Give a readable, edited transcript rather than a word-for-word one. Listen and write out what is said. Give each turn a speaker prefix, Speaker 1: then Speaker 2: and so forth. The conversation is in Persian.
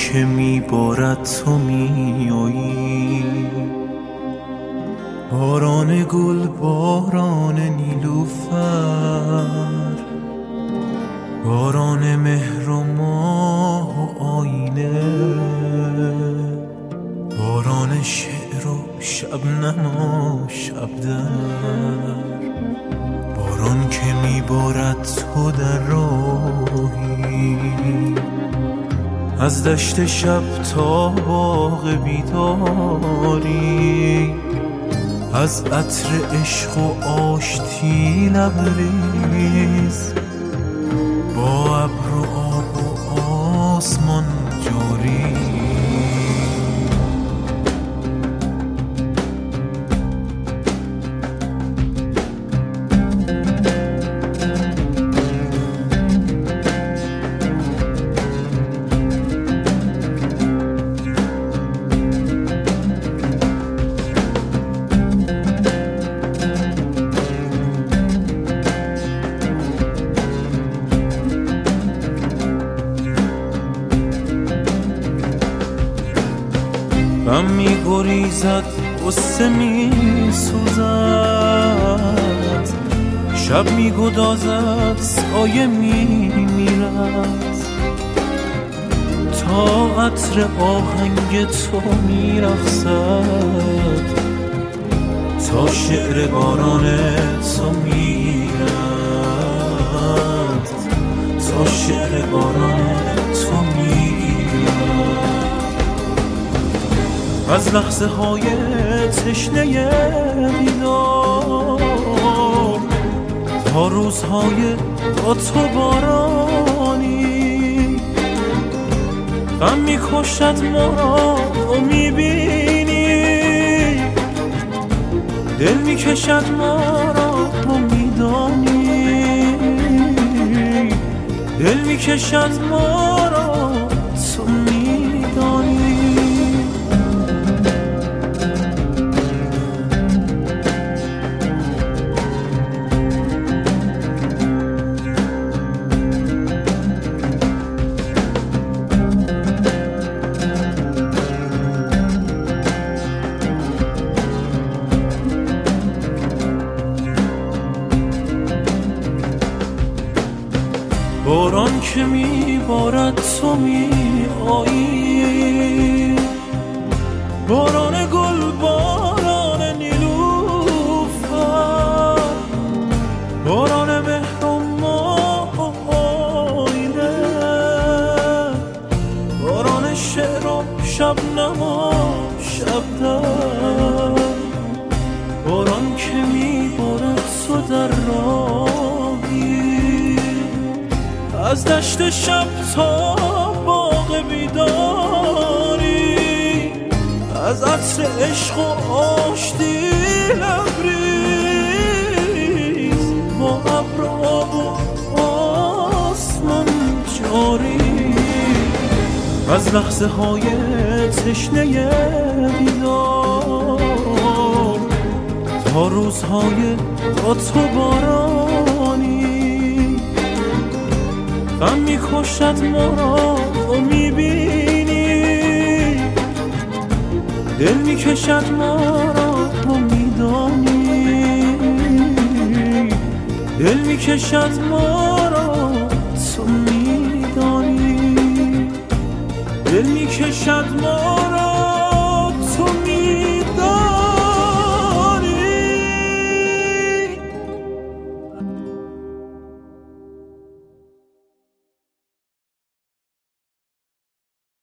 Speaker 1: که میبارد تو میایی، باران گل، باران نیلوفر، باران مهر و ماه و آینه، باران شعر و شبنم و شبدر، باران که میبارد تو در راهی، از دشت شب تا باغ بیداری، از عطر عشق و آشتی لبریز، با ابر و آب و آسمان جاری. غم می‌گریزد، غصه می‌سوزد، شب می‌گدازد، سایه می‌میرد، تا عطر آهنگ تو می‌رقصد، تا شعر باران تو می‌رد، تا شعر باران تو می‌رد. از لحظه های تشنه دیدار تا روزهای با تو بارانی، غم میکشد ما را و میبینی، دل میکشد ما را و میدانی، دل میکشد ما را تو میدانی. باران که میبارد تو میایی، باران گل، باران نیلوفر، باران مهر و ماه و آینه، باران شعر و شبنم و شبدر، باران که میبارد تو در راهی، از دشت شب تا باغ بیداری، از عطر عشق و آشتی لبریز، با ابر و آب و آسمان جاری. از لحظه های تشنه دیدار تا روزهای با تو بارانی، غم میکشد ما را و میبینی، دل میکشد ما را و میدانی، دل میکشد ما را تو میدانی، دل میکشد ما را